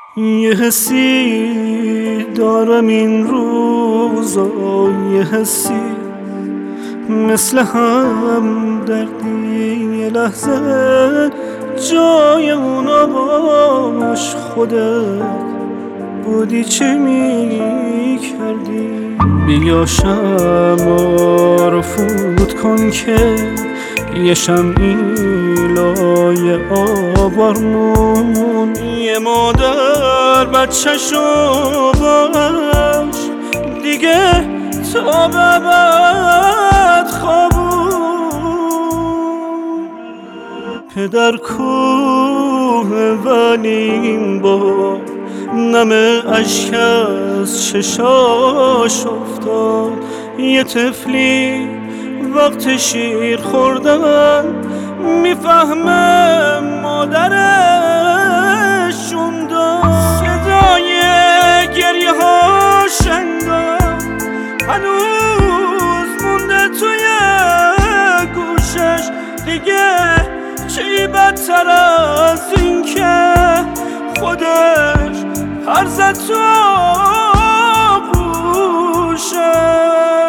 یه حسی دارم این روزا، یه حسی مثل هم دردی، یه لحظه جای اونا باش. خودت بودی چه می کردی؟ بیا شمع رو فوت کن که یه شمعی لای آوارمون، یه مادر بچه‌شو باش دیگه تا ببد خوابون. پدر کوه ولیم با نم اشک از چشاش افتاد. یه طفلی وقت شیر خوردن میفهمه مادرشون داد. صدای گریه هاش انگار هنوز مونده توی گوشش. دیگه چی بدتر از این که خودش پر زد تو آغوشش.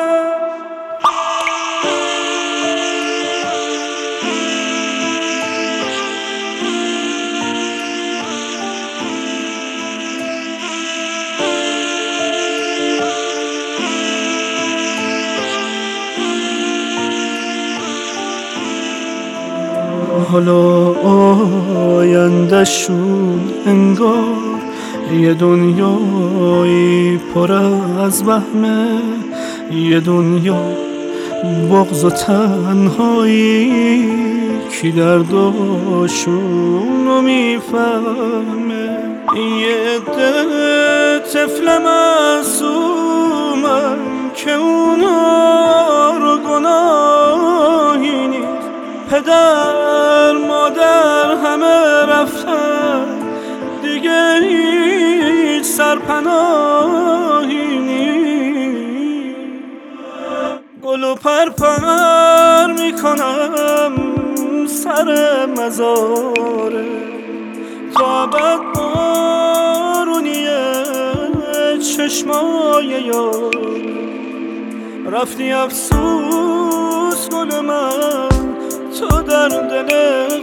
حالا آینده‌شون انگار یه دنیایی پر از وهمه، یه دنیا بغض و تنهایی. کی درداشونو میفهمه؟ یه عده طفل معصومن که اونا رو گناهی نیست. پدر مادر همه رفتن، دیگه هیچ سرپناهی نیست. گل و پرپر میکنم سر مزاره تا ابد بارونیه چشمای یار. رفتی افسوس گل من تو در دل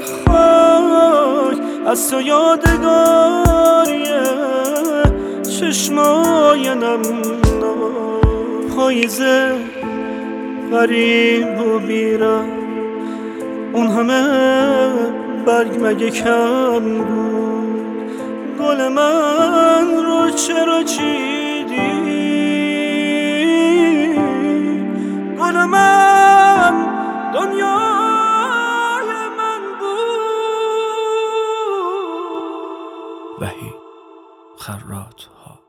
خاک، از تو یادگاریه چشمای نمناک. پاییزه غریب و بیرم، اون همه برگ مگه کم بود؟ گل من رو چرا چیدی؟ گل من دنیای من بود. وحید خراط‌ها.